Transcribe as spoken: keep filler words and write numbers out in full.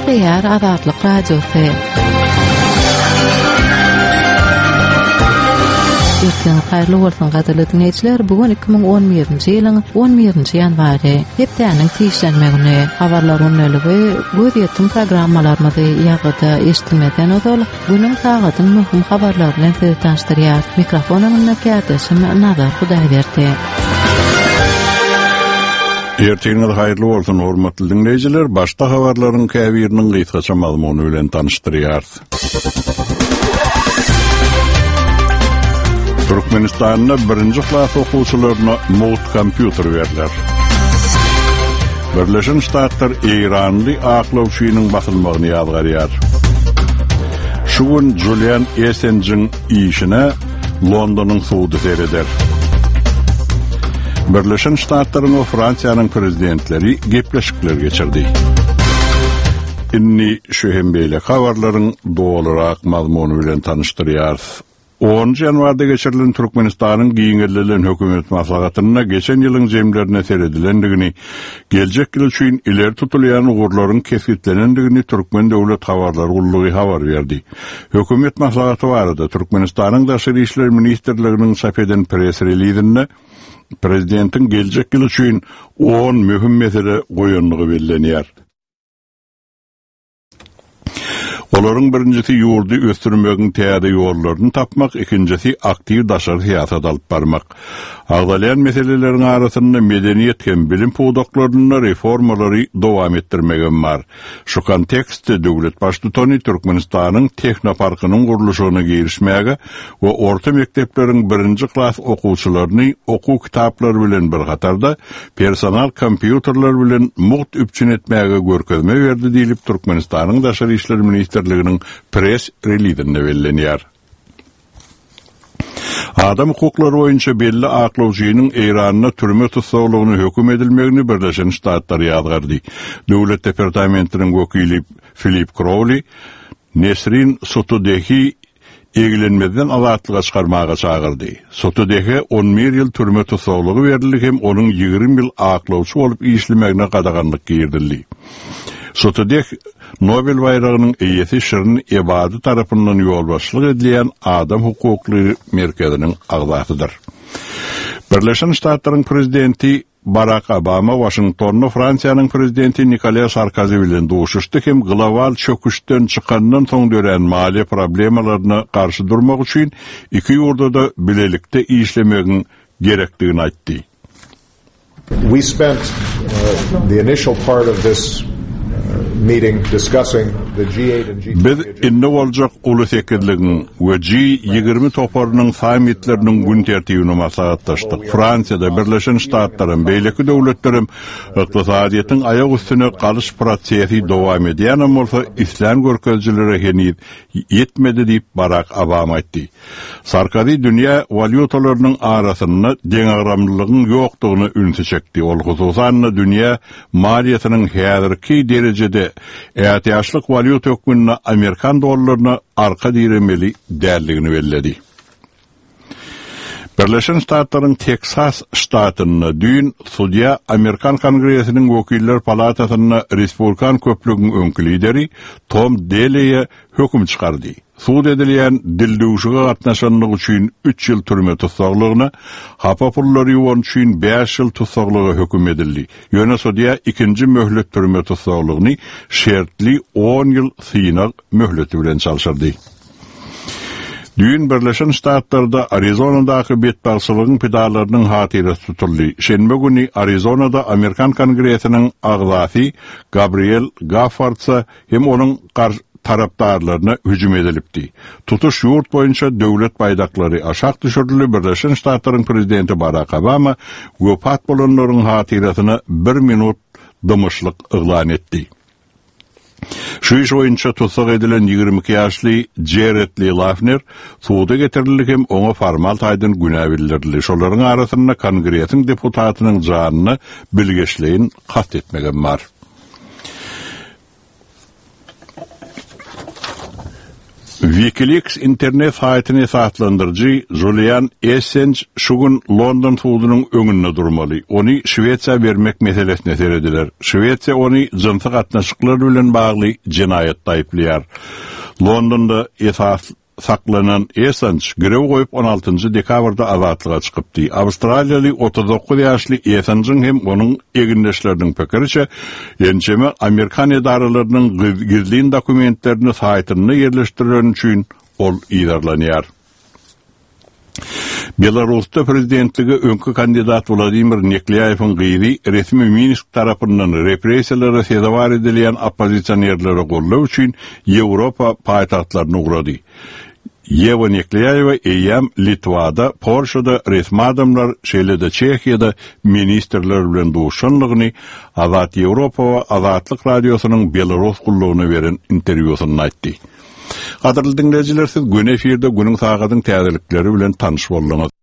Däýär Azatlyk Radiosy. Erteniz haýrly bolsun gaderly dinleýijiler. Bugun iki ming on birinji ýylyň on birinji ýanwary, hepdeniň tişlenme güni. Habarlar ünlüligi göz ýetim programmalarymyzy ýagda eşitmeden ozal, günüň sagatyň möhüm habarlary bilen sizi tanışdyrýar. Mikrofonyň näkärdeşim Nazar Hudaýberdi. Erteniz haýrly bolsun hormatly dinleýijiler. Başda habarlaryň käbiriniň gysgaça mazmuny bilen tanışdyrýar. Türkmenistan'da birinci klas okuwçylaryna not kompýuter berdiler. Birleşen Ştatlar İranly aklawçynyň basylmagyny ýazgarýar. Şu gün Julian Assange'ň işine Londonyň sudy sereder. Birleşen Ştatlaryň we Fransiýanyň prezidentleri gepleşikler geçirdi. Inni şu hembeýle habarlaryň dolarak mazmuny bilen tanışdyrýar. onuncu ýanwarda geçirilen Türkmenistanyň giňerlilen hökümet maslahatyna geçen ýylyň jemlerine seredilendigini, geljek ýyl üçin ileri tutulýan ugurlaryň kesgitlenendigini Türkmen döwlet habarlary gullugy habar berdi. Hökümet maslahaty barada Türkmenistanyň daşary işler ministrliginiň sapeden press releasinde prezidentiň geljek ýyl üçin on möhüm mesele goýanlygy bellenýär. Olaryň birincisi ýurdy ösdürmegiň täze ýollaryny tapmak, ikincisi aktiw daşary siýasat alyp barmak. Agdalýan meseleleriň arasynda medeniýet hem bilim puwdaklaryny reformalary dowam etdirmegen bar. Şu kontekstde döwlet başlygyny Türkmenistanyň Tehnoparkynyň guruluşyna girişmäge we orta mektepleriň birinji klas okuwçylaryny okuw kitaplary bilen bir gatarda personal kompýuterler bilen muht üpçün etmäge görkezme berdi diýilip Türkmenistanyň daşary işler ministrliginiň press releasinde bellenýär. Adam hukuklary boýunça belli aklawçynyň Iranyna türme tutsaglygyny hökm edilmegini Birleşen Ştatlar ýazgardy. Döwlet departamentiniň wekili Philip Crowley, Nesrin Sotodehi egilenmeden azatlyga çykarmaga çagyrdy. Sotodehi on bir ýyl türme tutsaglygy berildi hem onuň ýygrimi ýyl aklawçy bolup işlemegine gadaganlyk girdildi. Sotodehi Nobel bayragynyň eýesi Şirin Ebadi tarapyndan ýolbaşçylyk edilen Adam hukukly merkeziniň agzatydyr. Birleşen Ştatlaryň prezidenti Barack Obama Washingtonda Fransiýanyň prezidenti Nicolas Sarkozy bilen duşuşdy hem global çöküşden çykandan soň dören maliýe problemalaryna garşy durmak üçin iki ýurda da bilelikde işlemegiň gerekdigini aýtdy. We spent uh, the initial part of this meeting discussing the G eight and G twenty. Biz inne boljak uly sekirligiň we G ýygrimi toparynyň sammitleriniň gün tertibini maslahatlaşdyk. Fransiýada Birleşen Ştatlaryň beýleki döwletlerim ykdysadyýetyň aýak üstüne galyş prosesi dowam edýän bolsa islam görkezjileri henüz yetmedi diýip Barack Obama aýtdy. Sarkozy dünýä valyutalarynyň arasynda deňagramlygyň ýokdugyny ünse çekdi. Ol hususan dünýä maliýetynyň häzirki derejede ätiýaçlyk valyuta hökmüne Amerikan dollaryna arka diremeli därligini belledi. Birleşen Ştatlaryň Texas ştatyna dün Sudiýa Amerikan Kongresiniň Wekiller Palatasyna Respublikan köplügiň öňkü lideri Tom Daley'e hökm çykardy. Suud edilýän dildöwüşige gatnaşanlyk üçin üç ýyl türme tutsaglygyna, hapa pullary ýuwan üçin beş ýyl tutsaglyga hökm edildi. Ýöne Sudiýa ikinji möhlet türme tutsaglygyny şertli on ýyl synak möhleti bilen çalşyrdy. Dün Birleşen Ştatlarda Arizona'daky betbaşçylygyň pedalarynyň hatyrasy tutuldy. Şenbe güni Arizona'da Amerikan Kongresiniň agzasy Gabriel Gaffartsa hem onuň tarapdarlaryna hüjüm edilipdi. Tutuş ýurt boýunça döwlet baýdaklary aşak düşürildi. Birleşen Ştatlaryň prezidenti Barack Obama wefat bolanlaryň hatyrasyna bir minut dymyşlyk eglan etdi. Şu iş boýunça tutsak edilen ýygrimi iki ýaşly Jared Lee Lafner suwda getirildi hem oňa formal taýdan günä bildirildi. Şolaryň arasynda Kongresiň deputatynyň janyny bilgeçleýin kast etmegen bar. WikiLeaks internet saytını esaslandırıcı Julian Assange şugun London tuğdunun öňünde durmaly. Onu Şwetsiýa bermek meselesine serediler. Şwetsiýa onu jynsyk gatnaşyklar bilen bagly jinayetde aýplaýar. Londonda esas saklanan Assange grew goýup on altynjy dekabrda azatlyga çykypdy. Awstraliýaly otuz dokuz ýaşly Assange'ň hem onuň egindeşleriniň pikiriçe ençeme Amerikan edaralarynyň gizli dokumentlerini saytyna yerleşdirýän üçin ol ýerlenýär. Belarusda prezidentligi öňkü kandidat Vladimir Neklyaýewiň gyzy resmi Minsk tarapyndan repressiýalary sezabar edilýän oppozisionerlere gollaw üçin Ýewropa paýtagtlaryna ugrady. Yeva Neklyaýewa eýem Litvada, Polşada resmi adamlar, şeýle-de Çekiýada ministrler bilen duşanlygyny Azat Ýewropa we Azatlyk radiosynyň Belarus gullugyna beren interwýusynda aýtdy. Gaderly dinleýijiler, siz gün efirde günüň sagadyň täzelikleri bilen tanyş boldunuz.